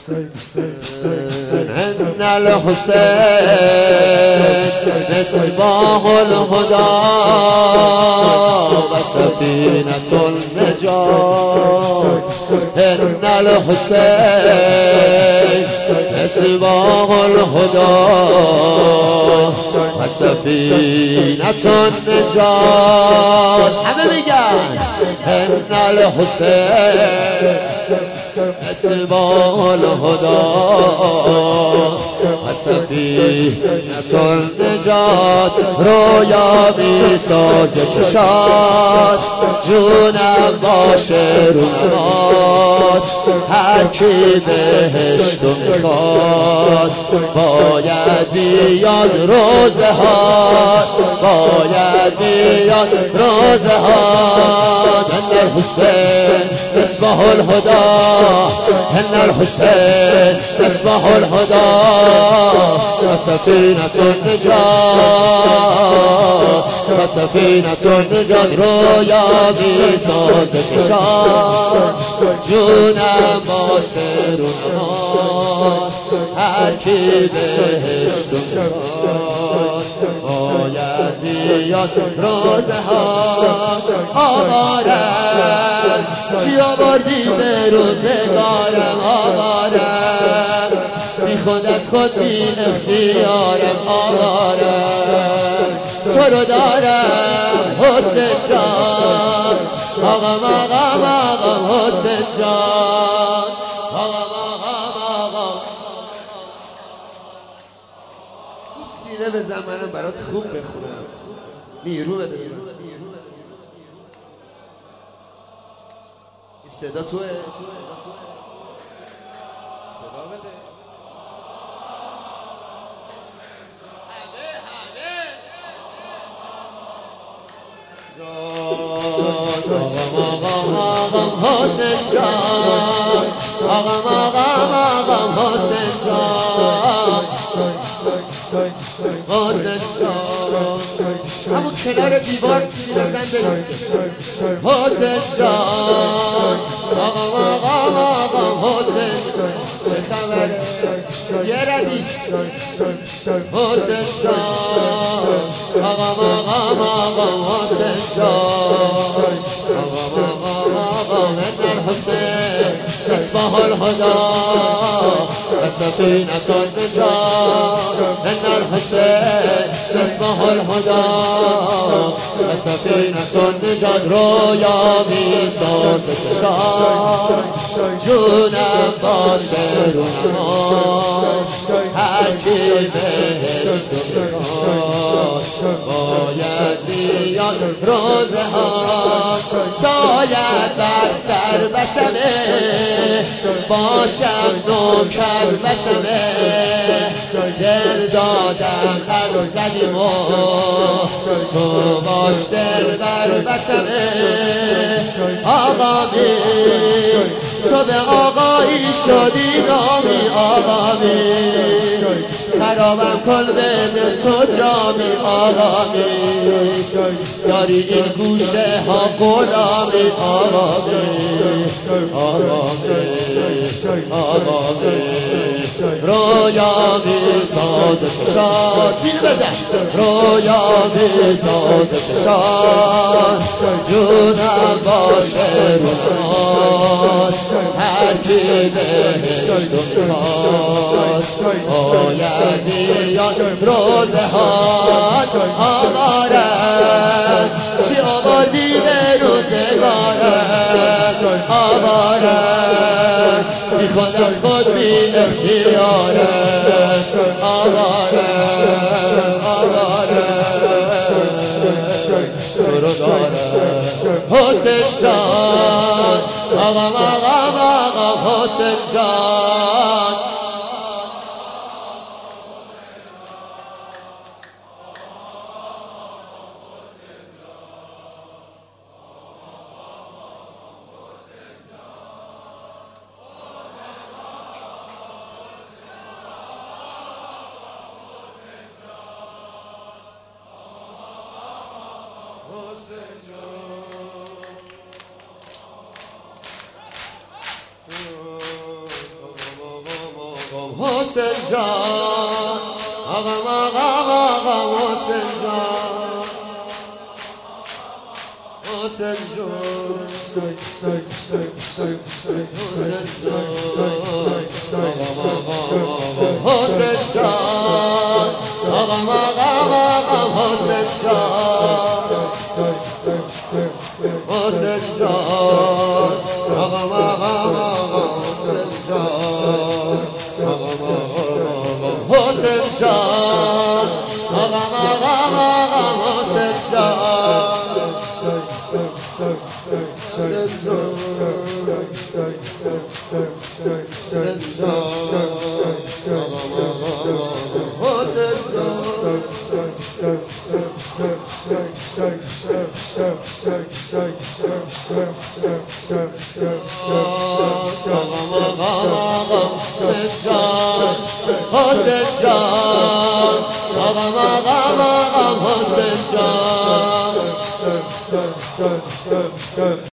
ان الحسين مصباح الهدى وسفينة النجاة ان الحسين مصباح الهدى وسفينة النجاة همه میگن ان الحسین مصباح الهدى وسفینة النجات رویا میساز چشات جونم باشه رو نمات هر کی بهشتو میخواد باید بیاد روزه ها باید بیاد روزه ها ان الحسین مصباح الهدى ان الحسین مصباح الهدى وسفینة النجات وسفینة النجات رویا میساز چشات جونم باشه رو نماز هر کی بهشتو میخواد باید بیاد روزه ها آوارم چی آوردی به روزگارم آوارم بی خود از خود بی اختیارم آوارم تو رو دارم حسین جان آقام آقام آقام حسین جان آقام آقام آقام خوب سینه بزن منم برات خوب بخونم نیرو بده این صدا توه صدا بده آقام حسین جان آقام آقام حسین جان حسین جان همون کنار دیوار بزن بریسه حسین جان آقام حسین چه خبره یه ردیف حسین جان آقام حسین جان آقام ان الحسین مصباح الهدى وسفینة النجات ان الحسین مصباح الهدى وسفینة النجات رویا میساز چشات جونم باشه رو نماز هر کی بهشتو میخواد باید بیاد روزه ها سایت بر سر بسمه باشم نوکر بسمه دل دادم از قدیم و تو باش دل بر بسمه آقامی تو به آقایی شدی نامی آقامی خرابم کن بده تو جامی آقامی داری این گوشه ها غلامی آقامی آقامی رویا میساز چشات سینه بزن رویا میساز چشات جونم باشه رو نماز هر کی بهشتو میخواد باید بیاد روزه ها آوارم چی آوردی به روزگارم آوارم بی خود از خود بی اختیارم آوارم تو رو دارم حسین جان آقام حسین جان حسین جان آقام آقام حسین جان حسین جان حسین جان آقام آقام حسین جان حسین جان آقام آقام حسین جان حسین جان آقام آقام حسین جان حسین جان